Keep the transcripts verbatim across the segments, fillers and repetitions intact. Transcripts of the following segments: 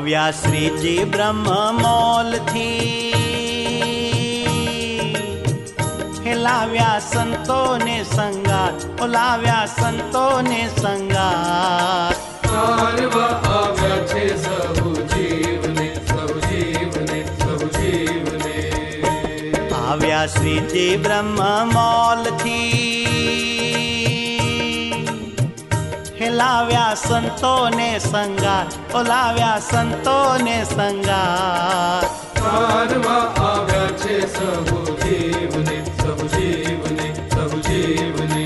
આવ્યા શ્રીજી બ્રહ્મમોલથી હેલાવ્યા સંતોને સંગાત, ઓલાવ્યા સંતોને સંગાત. તારવા આવ્યા છે સહુ જીવને, સહુ જીવને, સહુ જીવને. આવ્યા શ્રીજી બ્રહ્મમોલથી હેલાવ્યા સંતોને સંગાત, ઓલાવ્યા સંતોને સંગાત. તારવા આવ્યા છે સહુ જીવને, સહુ જીવને, સહુ જીવને.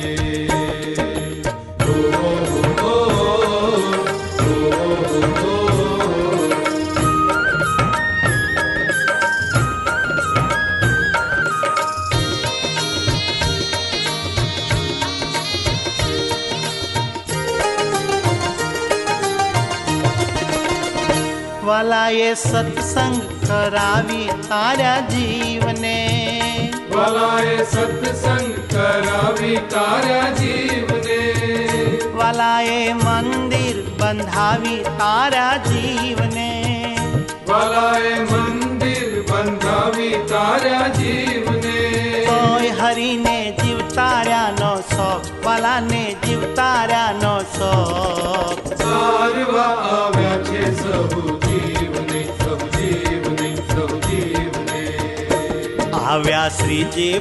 વાલાએ સત્સંગ કરાવી તારા જીવને, વાલાએ સત્સંગ કરાવી તારા જીવને. વાલાએ મંદિર બંધાવી તારા જીવને, વાલાએ મંદિર બંધાવી તારા જીવને. તોય હરીને જીવતાર્યાનો શોખ, વાલાને જીવતાર્યાનો શોખ. તારવા આવ્યા છે સહુ જીવને, સહુ જીવને, સહુ જીવને. આવ્યા શ્રીજી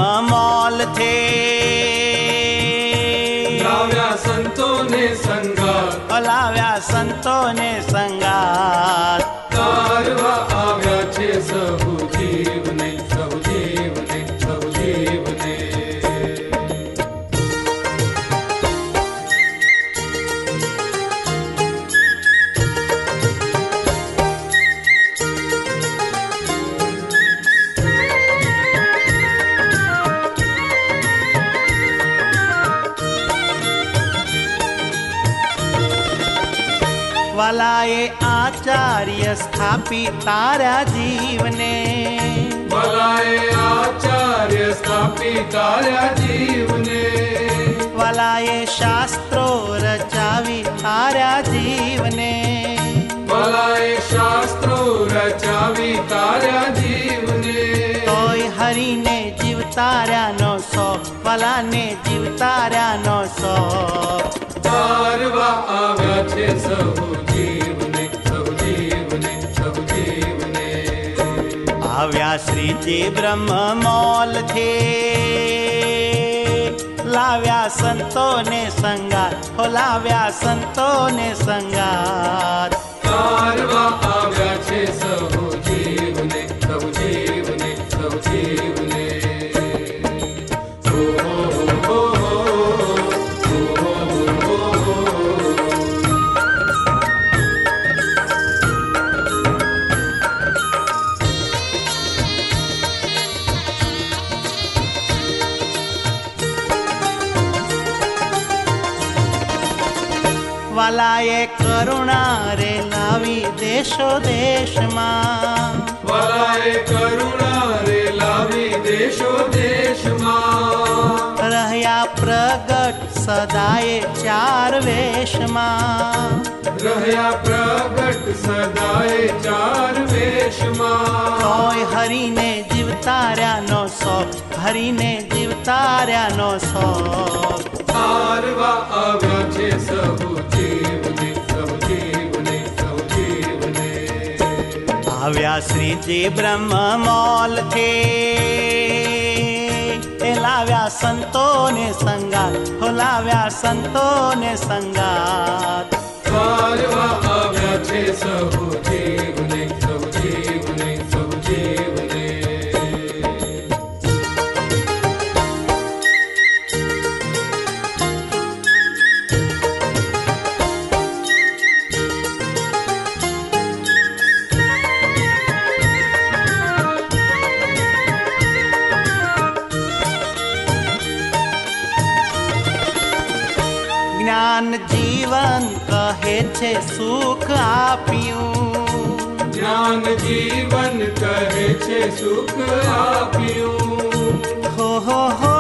બ્રહ્મમોલથી લાવ્યા સંતોને સંગાત, ઓલાવ્યા સંતોને સંગાત. તારવા આવ્યા છે સહુ જીવને, સહુ જીવને, સહુ જીવને. વાલાએ આચાર્ય સ્થાપી તારા જીવને, વાલાએ આચાર્ય સ્થાપી તારા જીવને. વાલાએ શાસ્ત્રો રચાવી તારા જીવને, વાલાએ શાસ્ત્રો રચાવી તારા જીવને. તોય હરીને જીવતાર્યાનો શોખ, વાલાને જીવતાર્યાનો શોખ. તારવા આવ્યા છે સહુ જીવને, સહુ જીવને, સહુ જીવને. આવ્યા શ્રીજી બ્રહ્મમોલથી લાવ્યા સંતોને સંગાત, ઓલાવ્યા સંતોને સંગાત. તારવા આવ્યા છે સહુ જીવને, સહુ જીવને, સહુ જીવને. વાલાએ કરુણા રે લાવી દેશો દેશમાં, વાલાએ કરુણા રે લાવી દેશો દેશમાં. રહ્યા પ્રગટ સદાએ ચાર વેશમાં, રહ્યા પ્રગટ સદાએ ચાર વેશમાં. તોય હરીને જીવતાર્યાનો શોખ, હરીને જીવતાર્યાનો શોખ. તારવા આવ્યા છે સહુ જીવને, સહુ જીવને, સહુ જીવને. આવ્યા શ્રીજી બ્રહ્મમોલથી લાવ્યા સંતોને સંગાત, ઓલાવ્યા સંતોને સંગાત. તારવા આવ્યા છે સહુ જીવને, સહુ જીવને, સહુ જીવને. જ્ઞાન જીવન કહે છે સુખ આપ્યું, જ્ઞાન જીવન કહે છે સુખ આપ્યું. હો હો હો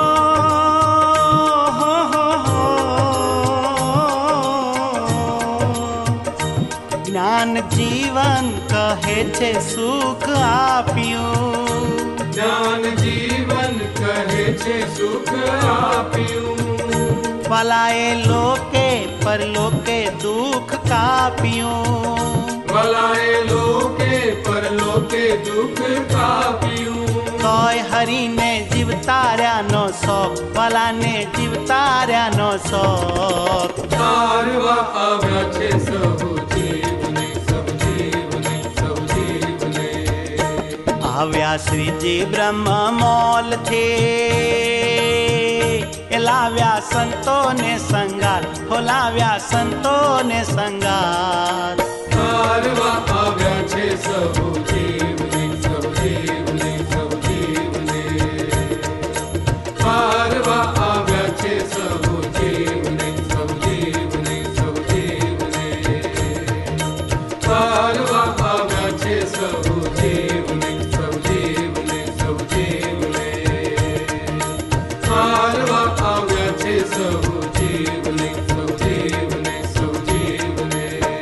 હો હો હો. જ્ઞાન જીવન કહે છે સુખ આપ્યું. જ્ઞાન જીવન કહે છે સુખ આપ્યું. ભલાએ લોકે પરલોકે દુઃખ કાપ્યું. ભલાએ લોકે પરલોકે દુઃખ કાપ્યું. તોય હરીને જીવતાર્યાનો શોખ, ભલાને જીવતાર્યાનો શોખ. તારવા આવ્યા છે સૌ જીવને, સૌ જીવને, સૌ જીવને. આવ્યા શ્રીજી બ્રહ્મ મોલ થી, એ લાવ્યા સંતોને સંગાર, ખોલાવ્યા સંતોને સંગાર. તારવા આવ્યા છે સૌ જીવને, સૌ જીવને, સૌ જીવને. તારવા આવ્યા છે સૌ જીવને, સૌ જીવને, સૌ જીવને. તારવા આવ્યા છે સૌ જીવને, સૌ જીવને, સૌ જીવને. તારવા આવ્યા છે સૌ જીવને, સૌ જીવને, સૌ જીવને.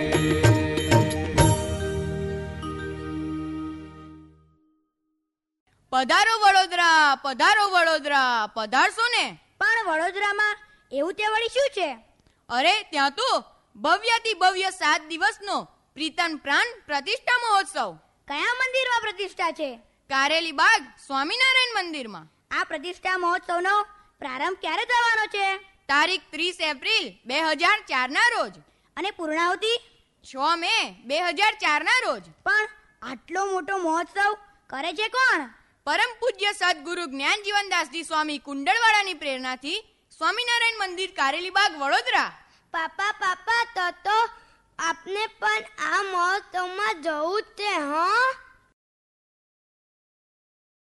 પધારો વડોદરા, પધારો વડોદરા, પધારશો ને? પણ વડોદરામાં એવું તે વળી શું છે? અરે ત્યાં તો ભવ્યાતિ ભવ્ય સાત દિવસનો પ્રીતમ પ્રાણ પ્રતિષ્ઠા મહોત્સવ. કયા મંદિરમાં પ્રતિષ્ઠા છે? કારેલી બાગ સ્વામિનારાયણ મંદિરમાં. આ પ્રતિષ્ઠા મહોત્સવનો પ્રારંભ ક્યારે થવાનો છે? તારીખ ત્રીસ એપ્રિલ બે હજાર ચાર ના રોજ અને પૂર્ણાહુતિ? છ મે બે હજાર ચાર ના રોજ. પણ આટલો મોટો મહોત્સવ કરે છે કોણ? પરમ પૂજ્ય સદગુરુ જ્ઞાન જીવનદાસજી સ્વામી કુંડળવાળાની પ્રેરણાથી સ્વામિનારાયણ મંદિર કારેલી બાગ વડોદરા. પાપા પાપા તો તો આપને પણ આ મહોત્સવમાં જવું જ છે. હા